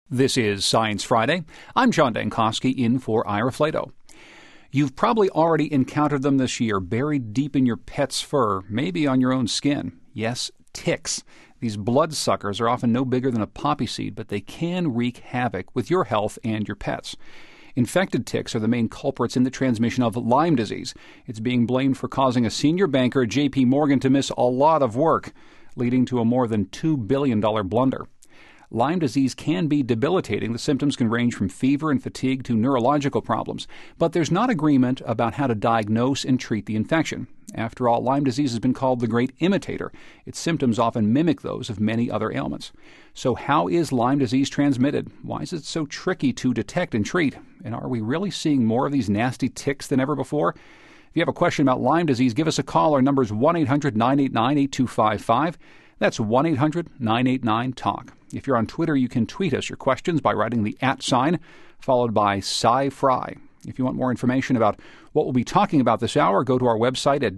This is Science Friday. I'm John Dankosky in for Ira Flato. You've probably already encountered them this year, buried deep in your pet's fur, maybe on your own skin. Yes, ticks. These bloodsuckers are often no bigger than a poppy seed, but they can wreak havoc with your health and your pets. Infected ticks are the main culprits in the transmission of Lyme disease. It's being blamed for causing a senior banker at J.P. Morgan to miss a lot of work, leading to a more than $2 billion blunder. Lyme disease can be debilitating. The symptoms can range from fever and fatigue to neurological problems. But there's not agreement about how to diagnose and treat the infection. After all, Lyme disease has been called the great imitator. Its symptoms often mimic those of many other ailments. So how is Lyme disease transmitted? Why is it so tricky to detect and treat? And are we really seeing more of these nasty ticks than ever before? If you have a question about Lyme disease, give us a call. Our number is 1-800-989-8255. That's 1-800-989-TALK. If you're on Twitter, you can tweet us your questions by writing the @ sign, followed by SciFri. If you want more information about what we'll be talking about this hour, go to our website at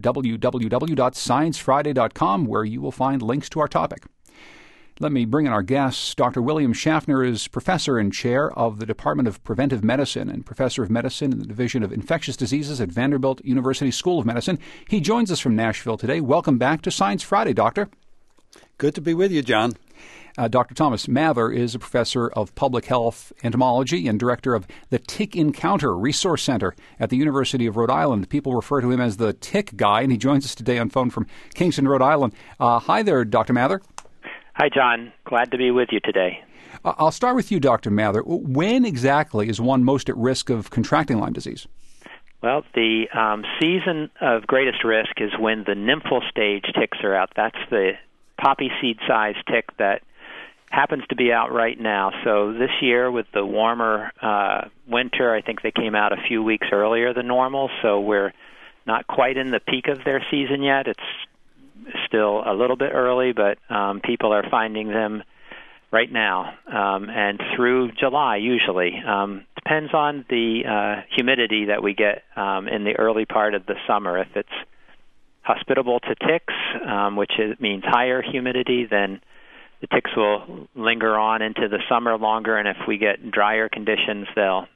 www.sciencefriday.com, where you will find links to our topic. Let me bring in our guests. Dr. William Schaffner is professor and chair of the Department of Preventive Medicine and professor of medicine in the Division of Infectious Diseases at Vanderbilt University School of Medicine. He joins us from Nashville today. Welcome back to Science Friday, Doctor. Good to be with you, John. Dr. Thomas Mather is a professor of public health entomology and director of the Tick Encounter Resource Center at the University of Rhode Island. People refer to him as the tick guy, and he joins us today on phone from Kingston, Rhode Island. Hi there, Dr. Mather. Hi, John. Glad to be with you today. I'll start with you, Dr. Mather. When exactly is one most at risk of contracting Lyme disease? Well, the season of greatest risk is when the nymphal stage ticks are out. That's the poppy seed-sized tick that happens to be out right now. So this year with the warmer winter, I think they came out a few weeks earlier than normal, so we're not quite in the peak of their season yet. It's still a little bit early, but people are finding them right now and through July usually. Depends on the humidity that we get in the early part of the summer. If it's hospitable to ticks, which means higher humidity, then the ticks will linger on into the summer longer, and if we get drier conditions, they'll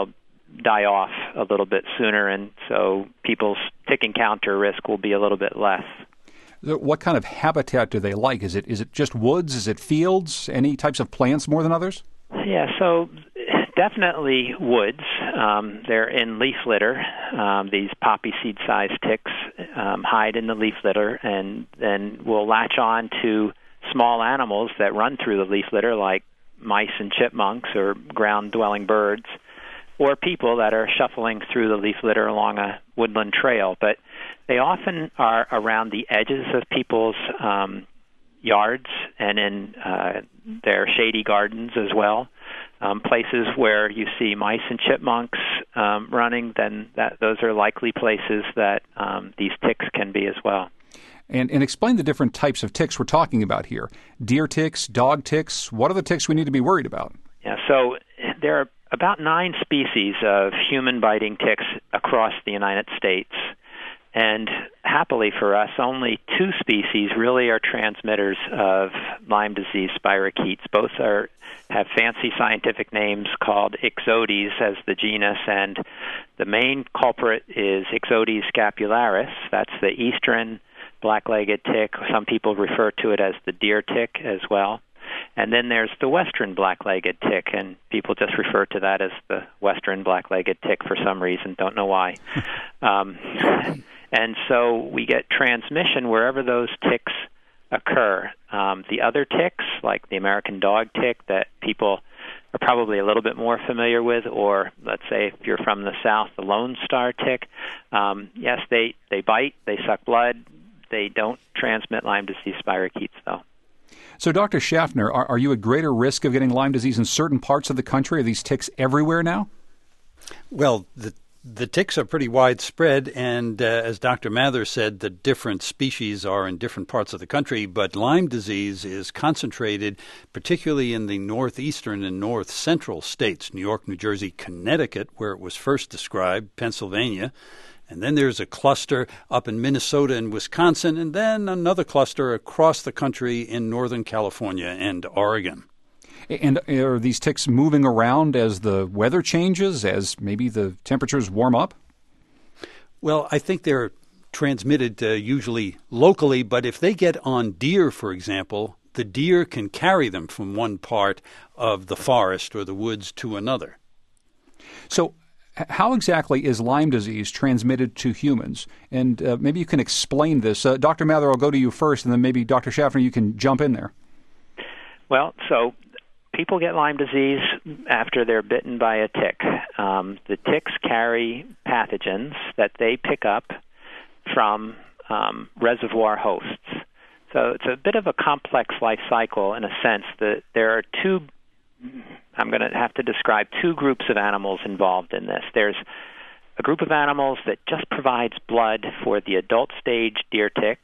die off a little bit sooner, and so people's tick encounter risk will be a little bit less. What kind of habitat do they like? Is it just woods? Is it fields? Any types of plants more than others? Yeah, so definitely woods. They're in leaf litter. These poppy seed-sized ticks hide in the leaf litter and then will latch on to small animals that run through the leaf litter, like mice and chipmunks or ground-dwelling birds, or people that are shuffling through the leaf litter along a woodland trail. But they often are around the edges of people's yards and in their shady gardens as well. Places where you see mice and chipmunks running, then those are likely places that these ticks can be as well. And explain the different types of ticks we're talking about here. Deer ticks, dog ticks. What are the ticks we need to be worried about? Yeah, so there are about 9 species of human-biting ticks across the United States. And happily for us, only 2 species really are transmitters of Lyme disease, spirochetes. Both have fancy scientific names called Ixodes as the genus, and the main culprit is Ixodes scapularis. That's the eastern black-legged tick. Some people refer to it as the deer tick as well. And then there's the western black-legged tick, and people just refer to that as the western black-legged tick for some reason. Don't know why. And so we get transmission wherever those ticks occur. The other ticks, like the American dog tick that people are probably a little bit more familiar with, or let's say if you're from the South, the Lone Star tick, yes, they bite, they suck blood. They don't transmit Lyme disease spirochetes, though. So, Dr. Schaffner, are you at greater risk of getting Lyme disease in certain parts of the country? Are these ticks everywhere now? Well, the ticks are pretty widespread, and as Dr. Mather said, the different species are in different parts of the country, but Lyme disease is concentrated particularly in the northeastern and north central states, New York, New Jersey, Connecticut, where it was first described, Pennsylvania. And then there's a cluster up in Minnesota and Wisconsin, and then another cluster across the country in Northern California and Oregon. And are these ticks moving around as the weather changes, as maybe the temperatures warm up? Well, I think they're transmitted usually locally, but if they get on deer, for example, the deer can carry them from one part of the forest or the woods to another. So how exactly is Lyme disease transmitted to humans? And maybe you can explain this. Dr. Mather, I'll go to you first, and then maybe Dr. Schaffner, you can jump in there. Well, so people get Lyme disease after they're bitten by a tick. The ticks carry pathogens that they pick up from reservoir hosts. So it's a bit of a complex life cycle in a sense that there are I'm going to have to describe two groups of animals involved in this. There's a group of animals that just provides blood for the adult stage deer tick,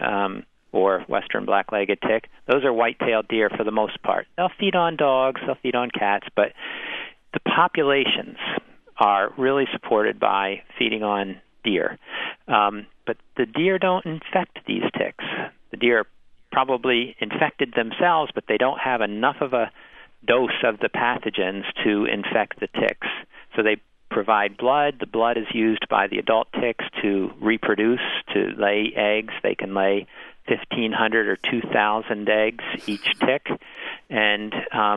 or western black-legged tick. Those are white-tailed deer for the most part. They'll feed on dogs, they'll feed on cats, but the populations are really supported by feeding on deer. But the deer don't infect these ticks. The deer probably infected themselves, but they don't have enough of a dose of the pathogens to infect the ticks. So they provide blood. The blood is used by the adult ticks to reproduce, to lay eggs. They can lay 1,500 or 2,000 eggs each tick. And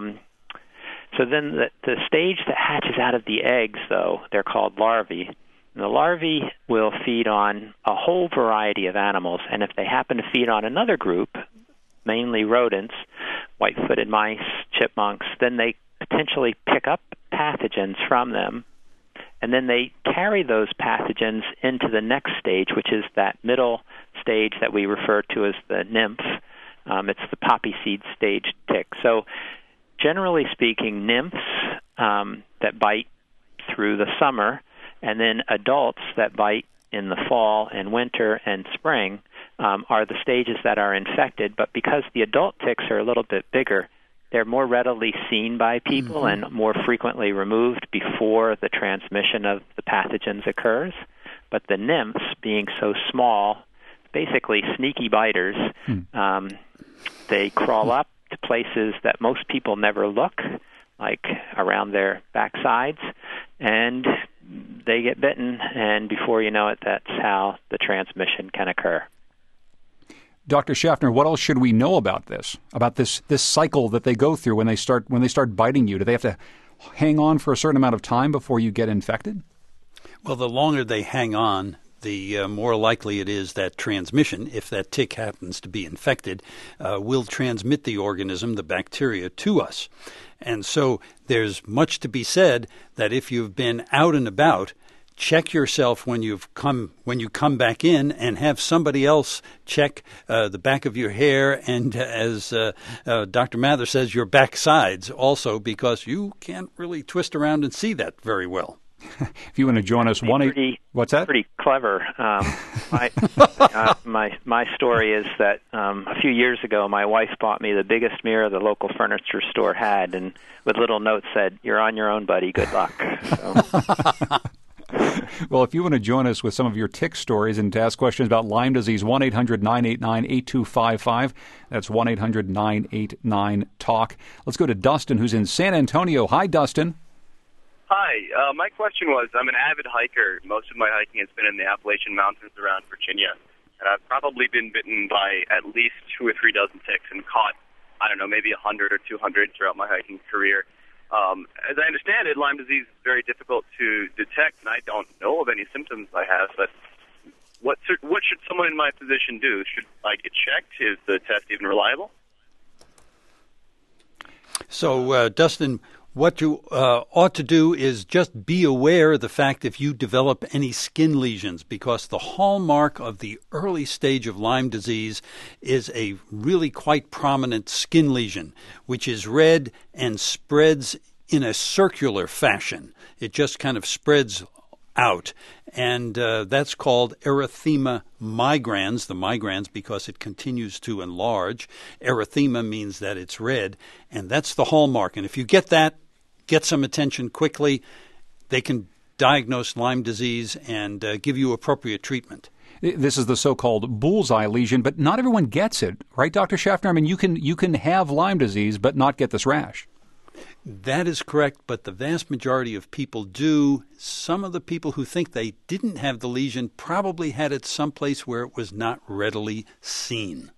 so then the stage that hatches out of the eggs, though, they're called larvae. And the larvae will feed on a whole variety of animals, and if they happen to feed on another group, mainly rodents, white-footed mice, chipmunks, then they potentially pick up pathogens from them, and then they carry those pathogens into the next stage, which is that middle stage that we refer to as the nymph. It's the poppy seed stage tick. So generally speaking, nymphs that bite through the summer, and then adults that bite in the fall and winter and spring are the stages that are infected. But because the adult ticks are a little bit bigger, they're more readily seen by people and more frequently removed before the transmission of the pathogens occurs. But the nymphs, being so small, basically sneaky biters, they crawl up to places that most people never look, like around their backsides, and they get bitten, and before you know it, that's how the transmission can occur. Dr. Schaffner, what else should we know about this cycle that they go through when they start biting you? Do they have to hang on for a certain amount of time before you get infected? Well, the longer they hang on, the more likely it is that transmission, if that tick happens to be infected, will transmit the organism, the bacteria, to us. And so there's much to be said that if you've been out and about, check yourself when you come back in, and have somebody else check the back of your hair, and as Dr. Mather says, your backsides also, because you can't really twist around and see that very well. If you want to join us, what's that? Pretty clever. My story is that a few years ago, my wife bought me the biggest mirror the local furniture store had, and with little notes said, "You're on your own, buddy. Good luck." So. Well, if you want to join us with some of your tick stories and to ask questions about Lyme disease, 1-800-989-8255. That's 1-800-989-TALK. Let's go to Dustin, who's in San Antonio. Hi, Dustin. Hi. My question was, I'm an avid hiker. Most of my hiking has been in the Appalachian Mountains around Virginia. And I've probably been bitten by at least 2 or 3 dozen ticks and caught, maybe 100 or 200 throughout my hiking career. As I understand it, Lyme disease is very difficult to detect, and I don't know of any symptoms I have. But what should someone in my position do? Should I get checked? Is the test even reliable? So, Dustin, what you ought to do is just be aware of the fact if you develop any skin lesions, because the hallmark of the early stage of Lyme disease is a really quite prominent skin lesion, which is red and spreads in a circular fashion. It just kind of spreads out, and that's called erythema migrans, the migrans, because it continues to enlarge. Erythema means that it's red, and that's the hallmark. And if you get that, get some attention quickly, they can diagnose Lyme disease and give you appropriate treatment. This is the so-called bullseye lesion, but not everyone gets it, right, Dr. Schaffner? I mean, you can have Lyme disease but not get this rash. That is correct, but the vast majority of people do. Some of the people who think they didn't have the lesion probably had it someplace where it was not readily seen.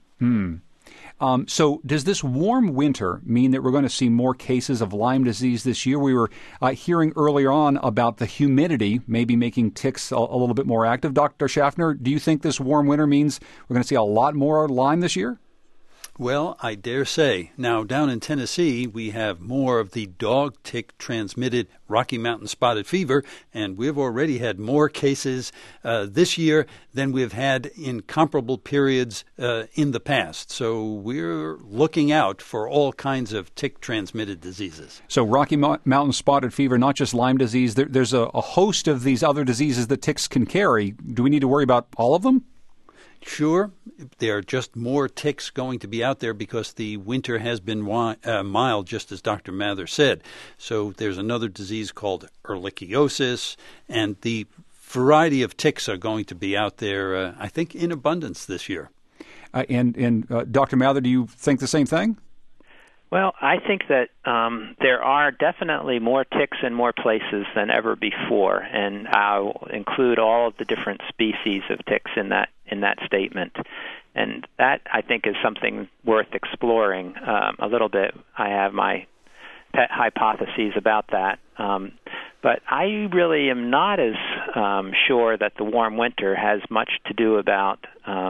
So does this warm winter mean that we're going to see more cases of Lyme disease this year? We were hearing earlier on about the humidity maybe making ticks a little bit more active. Dr. Schaffner, do you think this warm winter means we're going to see a lot more Lyme this year? Well, I dare say. Now, down in Tennessee, we have more of the dog tick transmitted Rocky Mountain spotted fever, and we've already had more cases this year than we've had in comparable periods in the past. So we're looking out for all kinds of tick transmitted diseases. So Rocky Mountain spotted fever, not just Lyme disease. There's a host of these other diseases that ticks can carry. Do we need to worry about all of them? Sure, there are just more ticks going to be out there because the winter has been mild, just as Dr. Mather said. So there's another disease called ehrlichiosis, and the variety of ticks are going to be out there, I think, in abundance this year. And Dr. Mather, do you think the same thing? Well, I think that there are definitely more ticks in more places than ever before, and I'll include all of the different species of ticks in that statement. And that, I think, is something worth exploring a little bit. I have my pet hypotheses about that. But I really am not as sure that the warm winter has much to do about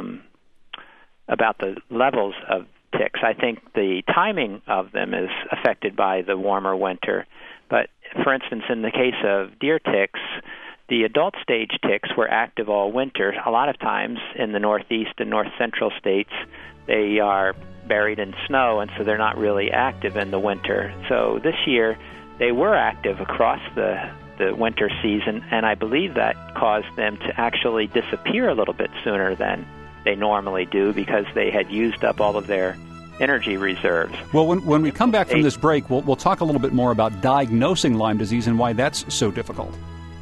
the levels of ticks. I think the timing of them is affected by the warmer winter. But, for instance, in the case of deer ticks, the adult stage ticks were active all winter. A lot of times in the northeast and north central states, they are buried in snow, and so they're not really active in the winter. So this year, they were active across the winter season, and I believe that caused them to actually disappear a little bit sooner than they normally do because they had used up all of their energy reserves. Well, when we come back from this break, we'll talk a little bit more about diagnosing Lyme disease and why that's so difficult.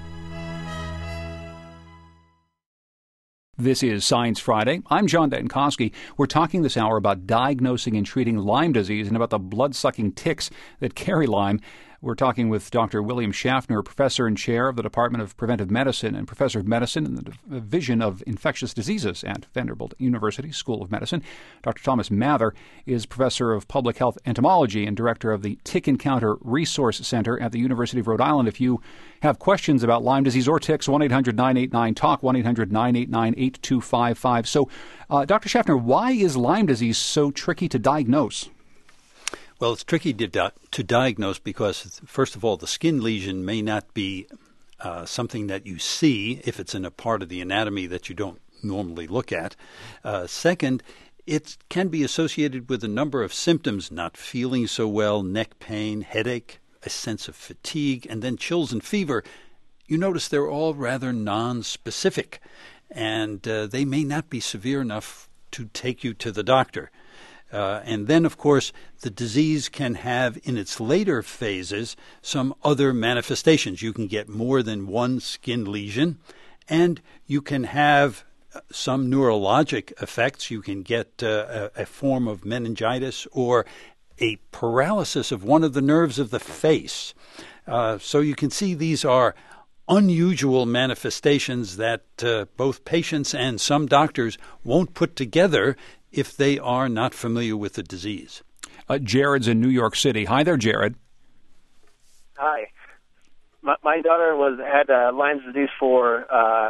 This is Science Friday. I'm John Dankosky. We're talking this hour about diagnosing and treating Lyme disease and about the blood-sucking ticks that carry Lyme. We're talking with Dr. William Schaffner, professor and chair of the Department of Preventive Medicine and professor of medicine in the Division of Infectious Diseases at Vanderbilt University School of Medicine. Dr. Thomas Mather is professor of public health entomology and director of the Tick Encounter Resource Center at the University of Rhode Island. If you have questions about Lyme disease or ticks, 1-800-989-TALK, 1-800-989-8255. So, Dr. Schaffner, why is Lyme disease so tricky to diagnose? Well, it's tricky to diagnose because, first of all, the skin lesion may not be something that you see if it's in a part of the anatomy that you don't normally look at. Second, it can be associated with a number of symptoms, not feeling so well, neck pain, headache, a sense of fatigue, and then chills and fever. You notice they're all rather non-specific, and they may not be severe enough to take you to the doctor. And then, of course, the disease can have in its later phases some other manifestations. You can get more than one skin lesion, and you can have some neurologic effects. You can get a form of meningitis or a paralysis of one of the nerves of the face. So you can see these are unusual manifestations that both patients and some doctors won't put together if they are not familiar with the disease. Jared's in New York City. Hi there, Jared. Hi. My daughter had Lyme disease for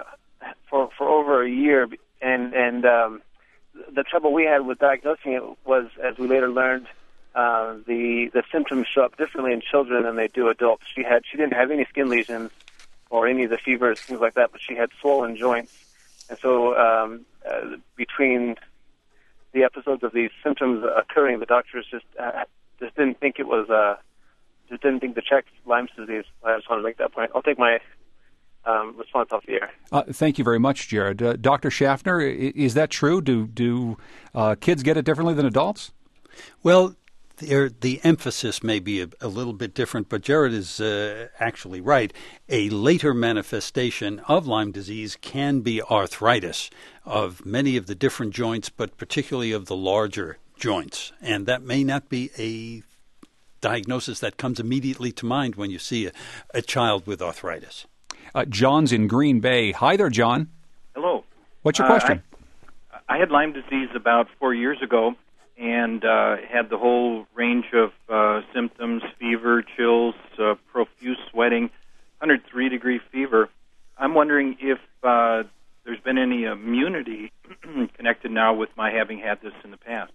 over a year, and the trouble we had with diagnosing it was, as we later learned, the symptoms show up differently in children than they do adults. She didn't have any skin lesions or any of the fevers, things like that, but she had swollen joints, and so between the episodes of these symptoms occurring, the doctors just didn't think it was didn't think to check Lyme disease. I just want to make that point. I'll take my response off the air. Thank you very much, Jared. Dr. Schaffner, is that true? Do kids get it differently than adults? Well, the emphasis may be a little bit different, but Jared is actually right. A later manifestation of Lyme disease can be arthritis of many of the different joints, but particularly of the larger joints. And that may not be a diagnosis that comes immediately to mind when you see a child with arthritis. John's in Green Bay. Hi there, John. Hello. What's your question? I had Lyme disease about 4 years ago and had the whole range of symptoms, fever, chills, profuse sweating, 103-degree fever. I'm wondering if there's been any immunity connected now with my having had this in the past.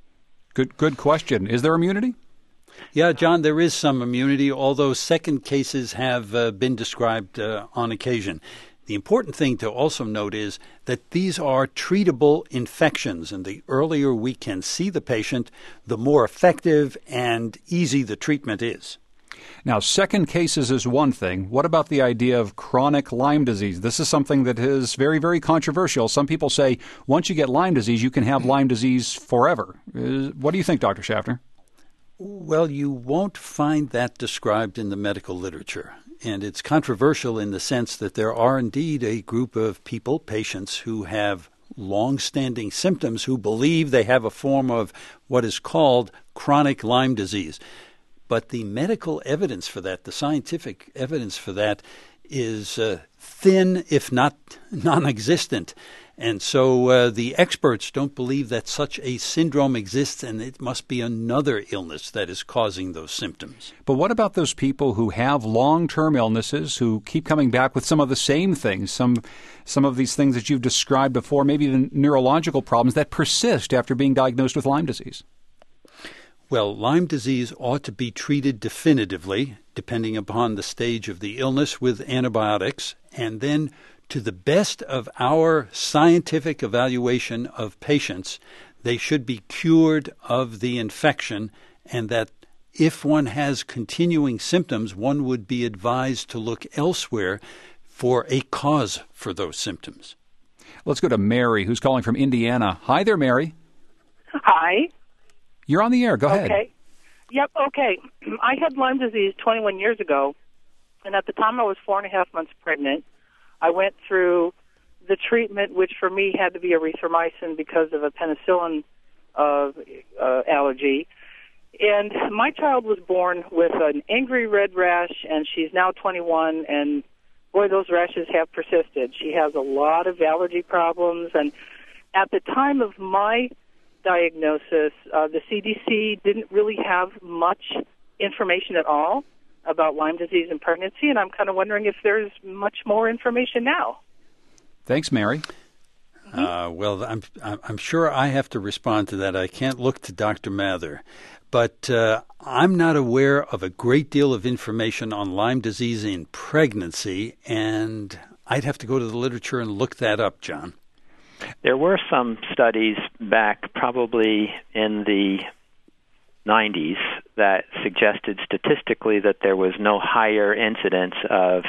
Good question. Is there immunity? Yeah, John, there is some immunity, although second cases have been described on occasion. The important thing to also note is that these are treatable infections, and the earlier we can see the patient, the more effective and easy the treatment is. Now, second cases is one thing. What about the idea of chronic Lyme disease? This is something that is very, very controversial. Some people say once you get Lyme disease, you can have Lyme disease forever. What do you think, Dr. Schaffner? Well, you won't find that described in the medical literature. And it's controversial in the sense that there are indeed a group of people, patients, who have long-standing symptoms who believe they have a form of what is called chronic Lyme disease. But the medical evidence for that, the scientific evidence for that, is thin, if not non-existent. And so the experts don't believe that such a syndrome exists, and it must be another illness that is causing those symptoms. But what about those people who have long-term illnesses, who keep coming back with some of the same things, some of these things that you've described before, maybe even neurological problems that persist after being diagnosed with Lyme disease? Well, Lyme disease ought to be treated definitively, depending upon the stage of the illness, with antibiotics, and then to the best of our scientific evaluation of patients, they should be cured of the infection, and that if one has continuing symptoms, one would be advised to look elsewhere for a cause for those symptoms. Let's go to Mary, who's calling from Indiana. Hi there, Mary. Hi. You're on the air. Go ahead. Okay. Yep, okay. I had Lyme disease 21 years ago, and at the time I was 4.5 months pregnant. I went through the treatment, which for me had to be erythromycin because of a penicillin allergy. And my child was born with an angry red rash, and she's now 21, and boy, those rashes have persisted. She has a lot of allergy problems, and at the time of my diagnosis, the CDC didn't really have much information at all about Lyme disease and pregnancy, and I'm kind of wondering if there's much more information now. Thanks, Mary. Well, I'm sure I have to respond to that. I can't look to Dr. Mather, but I'm not aware of a great deal of information on Lyme disease in pregnancy, and I'd have to go to the literature and look that up, John. There were some studies back probably in the 90s that suggested statistically that there was no higher incidence of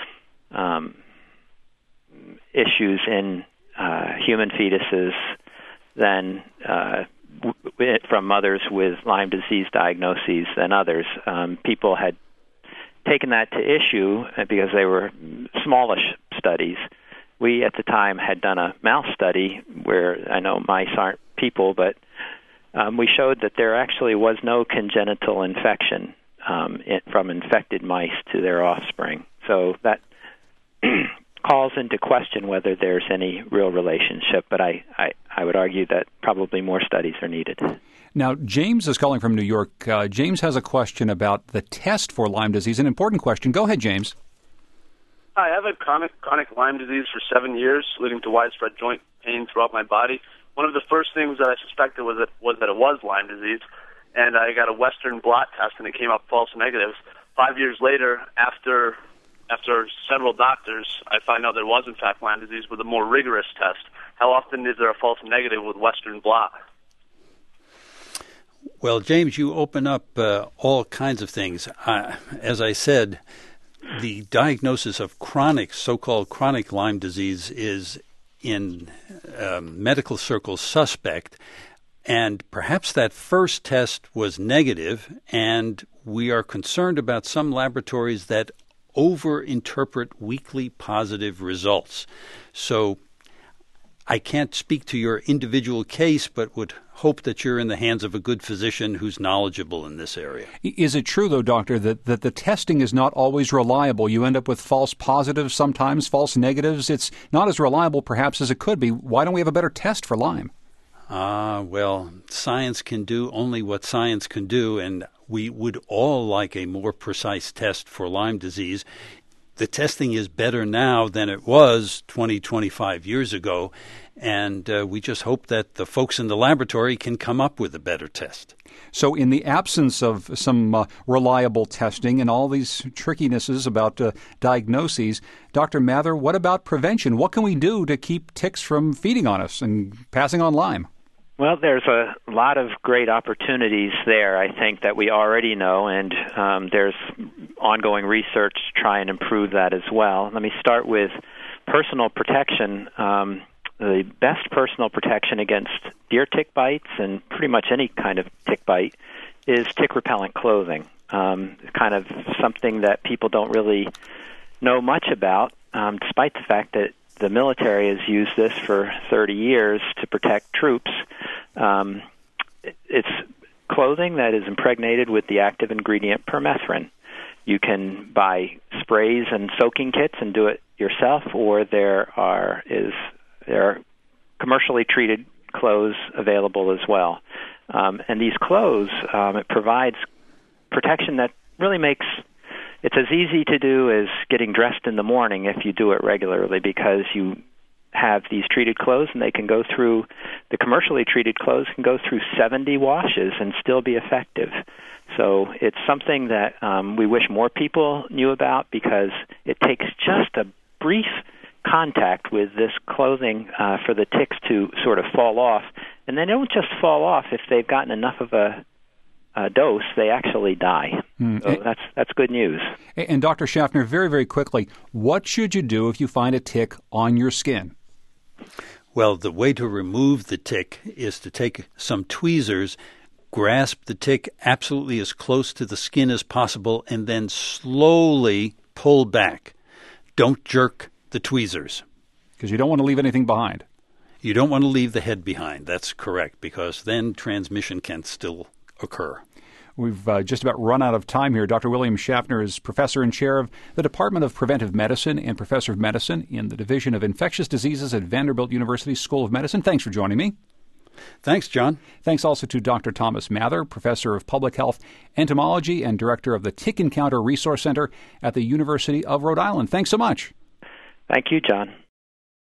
issues in human fetuses than from mothers with Lyme disease diagnoses than others. People had taken that to issue because they were smallish studies. We, at the time, had done a mouse study where I know mice aren't people, but we showed that there actually was no congenital infection from infected mice to their offspring. So that calls into question whether there's any real relationship, but I would argue that probably more studies are needed. Now, James is calling from New York. James has a question about the test for Lyme disease, an important question. Go ahead, James. Hi, I've had chronic Lyme disease for 7 years, leading to widespread joint pain throughout my body. One of the first things that I suspected was that it was Lyme disease, and I got a Western blot test, and it came up false negatives. 5 years later, after several doctors, I find out there was, in fact, Lyme disease with a more rigorous test. How often is there a false negative with Western blot? Well, James, you open up all kinds of things. As I said, the diagnosis of so-called chronic Lyme disease is in medical circles suspect, and perhaps that first test was negative, and we are concerned about some laboratories that overinterpret weekly positive results. So I can't speak to your individual case, but would hope that you're in the hands of a good physician who's knowledgeable in this area. Is it true, though, Doctor, that the testing is not always reliable? You end up with false positives sometimes, false negatives. It's not as reliable, perhaps, as it could be. Why don't we have a better test for Lyme? Well, science can do only what science can do, and we would all like a more precise test for Lyme disease. The testing is better now than it was 20, 25 years ago, and we just hope that the folks in the laboratory can come up with a better test. So in the absence of some reliable testing and all these trickinesses about diagnoses, Dr. Mather, what about prevention? What can we do to keep ticks from feeding on us and passing on Lyme? Well, there's a lot of great opportunities there, I think, that we already know, and there's ongoing research to try and improve that as well. Let me start with personal protection. The best personal protection against deer tick bites and pretty much any kind of tick bite is tick-repellent clothing. Kind of something that people don't really know much about, despite the fact that the military has used this for 30 years to protect troops. It's clothing that is impregnated with the active ingredient permethrin. You can buy sprays and soaking kits and do it yourself, or there are commercially treated clothes available as well. And these clothes, it provides protection that really makes it's as easy to do as getting dressed in the morning if you do it regularly, because you have these treated clothes and they can go through, the commercially treated clothes can go through 70 washes and still be effective. So it's something that we wish more people knew about, because it takes just a brief contact with this clothing for the ticks to sort of fall off. And they don't just fall off if they've gotten enough of a dose, they actually die. So that's good news. And Dr. Schaffner, very, very quickly, what should you do if you find a tick on your skin? Well, the way to remove the tick is to take some tweezers, grasp the tick absolutely as close to the skin as possible, and then slowly pull back. Don't jerk the tweezers. Because you don't want to leave anything behind. You don't want to leave the head behind. That's correct, because then transmission can still occur. We've just about run out of time here. Dr. William Schaffner is professor and chair of the Department of Preventive Medicine and professor of medicine in the Division of Infectious Diseases at Vanderbilt University School of Medicine. Thanks for joining me. Thanks, John. Thanks also to Dr. Thomas Mather, professor of public health entomology and director of the Tick Encounter Resource Center at the University of Rhode Island. Thanks so much. Thank you, John.